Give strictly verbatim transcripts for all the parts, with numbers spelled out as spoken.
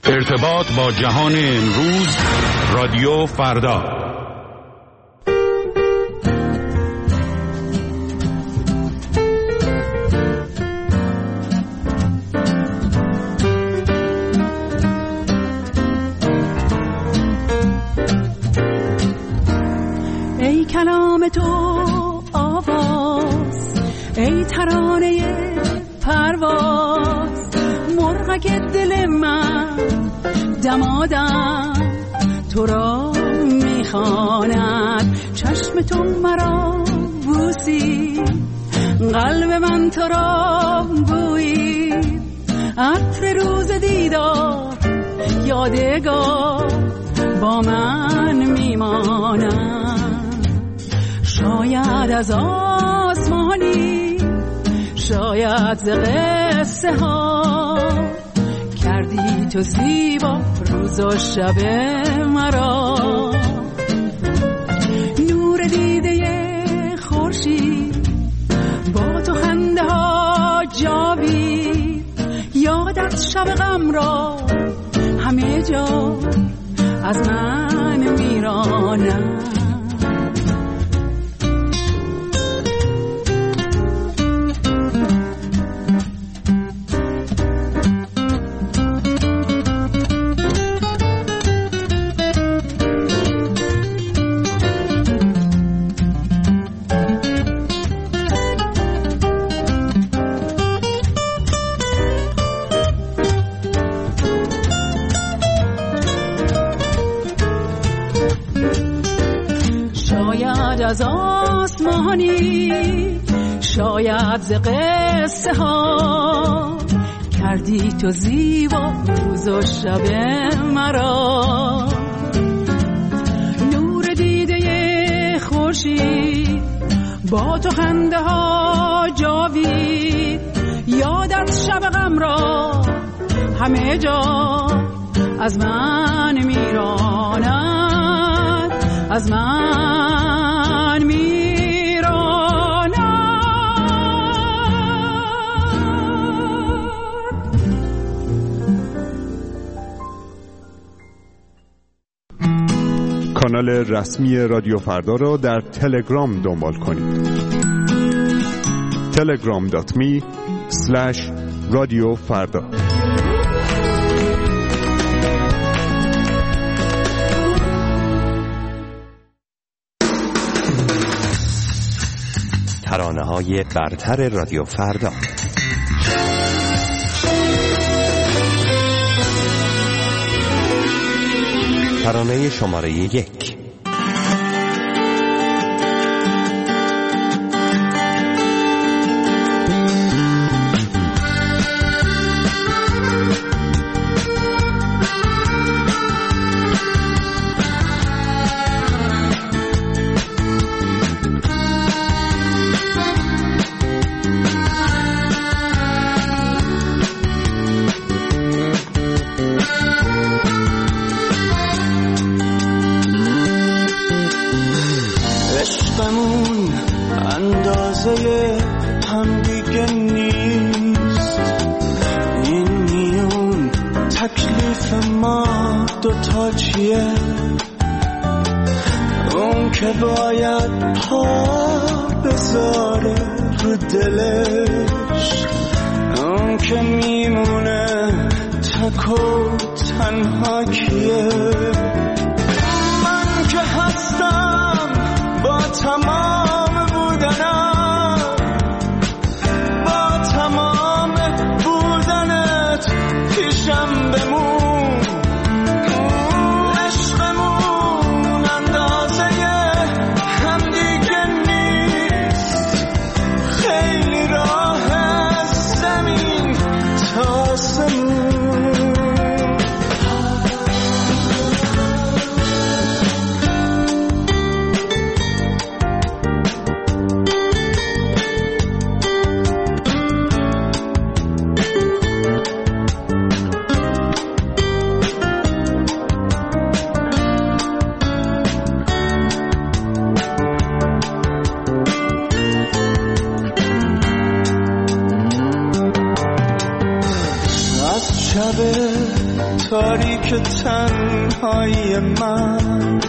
ارتباط با جهان امروز، رادیو فردا. ای کلام تو آواز، ای ترانه پرواز، مرغک دل من دمادم تو را میخواند. چشم تو مرا بوسی، قلب من تو را بویی، عطر روز دیدار یادگار با من میماند. شاید از آسمانی، شاید ز قصه ها، کردی تو زیبا روز و شب مرا. نور دیده خورشید، با تو خنده ها جاوید، یادت شب غم را همه جا از من میرانم. از آسمانی، شاید ز قصه ها، کردی تو زیبا روز و شب مرا. نور دیده خورشید، با تو خنده ها جاوید، یادت شب غم را همه جا از من میراند، از من میراند. کانال رسمی رادیو فردا را در تلگرام دنبال کنید. تلگرام دات می اسلش رادیو فردا. ترانه‌های برتر رادیو فردا. ترانه شماره یک. اون که باید پا بذاره رو دلش، اون که میمونه تک و تنها کیه؟ من که هستم با تمام بودنم، با تمام بودنت پیشم بمون. Thank you. شب تاریک تنهایی من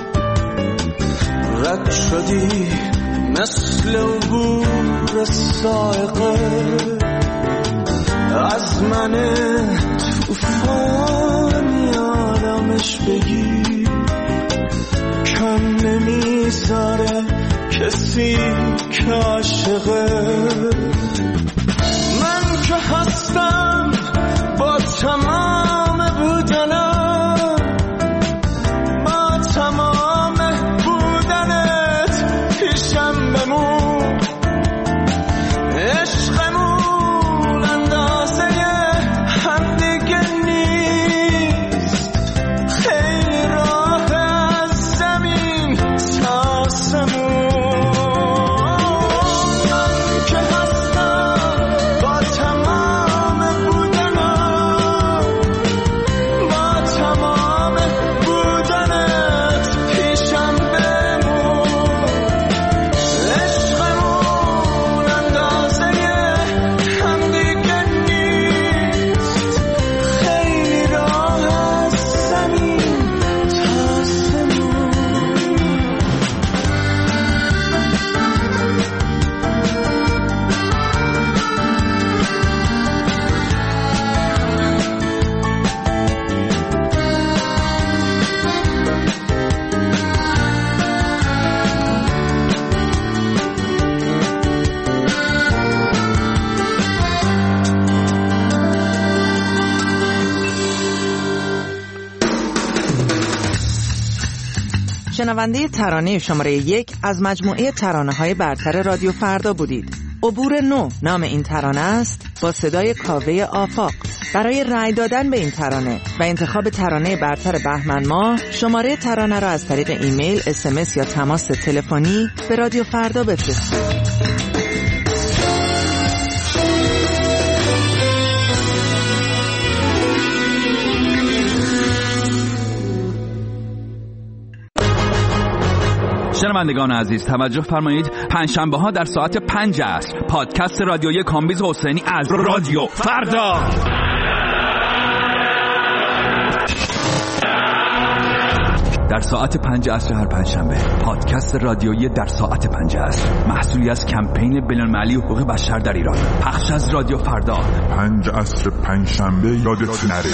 رد شدی مثل عبور سائقه از من توفانی آرامش بگی کم نمیذاره کسی که عاشقه من که هستم با تمام بودنم با تمام بودنت پیشم بمون عشقمون اندازه هم دیگه نیست خیلی راه از زمین تا آسمون من که هستم با تمام بودنم با تمام بودنت پیشم بمون عشقمون اندازه هم دیگه نیست خیلی راه از زمین تا آسمون شنونده ترانه شماره یک از مجموعه ترانه‌های برتر رادیو فردا بودید. عبور نو نام این ترانه است با صدای کاوه آفاق. برای رأی دادن به این ترانه و انتخاب ترانه برتر بهمن ماه شماره ترانه را از طریق ایمیل، اس ام اس یا تماس تلفنی به رادیو فردا بفرستید. شنوندگان عزیز توجه فرمایید، پنجشنبه ها در ساعت پنج عصر پادکست رادیویی کامبیز حسینی از رادیو فردا در ساعت پنج عصر هر پنجشنبه پادکست رادیویی در ساعت پنج عصر محصولی از کمپین بین‌المللی حقوق بشر در ایران پخش از رادیو فردا. پنج عصر پنجشنبه یادت نره.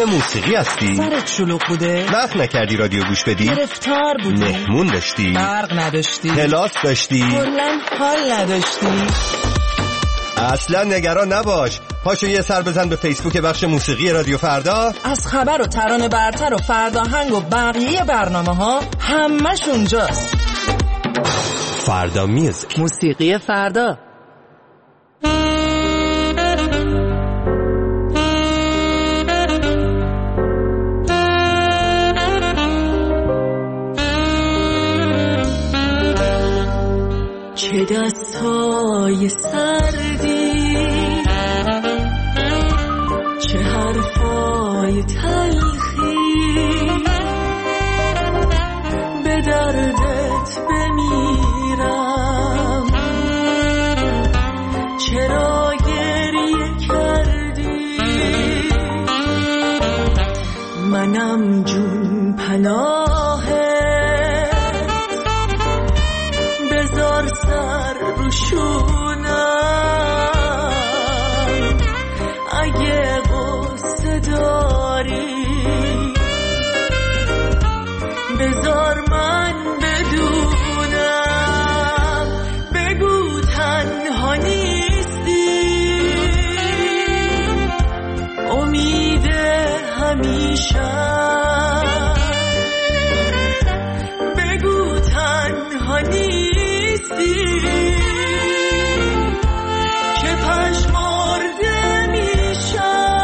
اهل موسیقی هستی؟ سرت شلوغ بوده؟ وقت نکردی رادیو گوش بدی؟ گرفتار بودی؟ مهمون داشتی؟ برق نداشتی؟ کلاس داشتی؟ کلاً حال نداشتی؟ اصلا نگران نباش، پاشو یه سر بزن به فیسبوک بخش موسیقی رادیو فردا. از خبر و ترانه برتر و فرداهنگ و بقیه برنامه ها همش اونجاست. فردا میوزیک، موسیقی فردا. چه دستای سردی، چه حرفای تلخی، به دردت بمیرم. چرا گریه کردی؟ منم جون پناهت، بذار سر رو شونم. اگه غصه داری بذار من بدونم. بگو تنها نیستی، امید همیشه. بگو تنها نیستی که پژمرده میشم.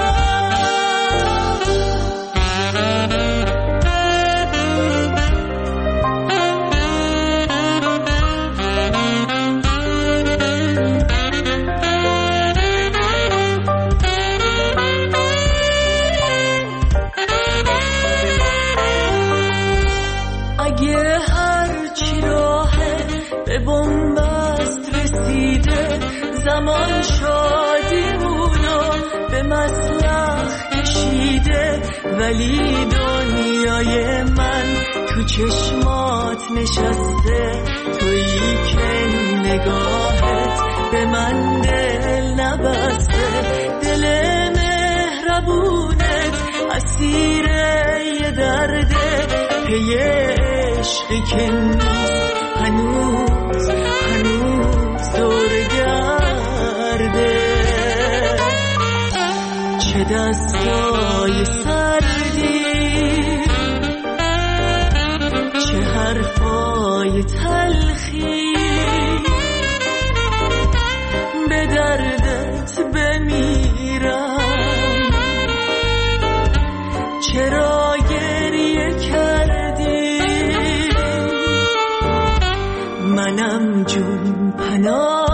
اگه هرچی راهه به بنبست رسیده، زمان شادیمونو به مسلخ کشیده، ولی دنیای من تو چشمات نشسته. تویی که نگاهت به من دل نبسته، دل مهربونت اسیر یه درده. پی عشقی که نیست هنوز هنوز دور گرده. چه دستای سردی، چه حرفای تلخی، به دردت بمیرم. چرا گریه کردی؟ منم جون پناه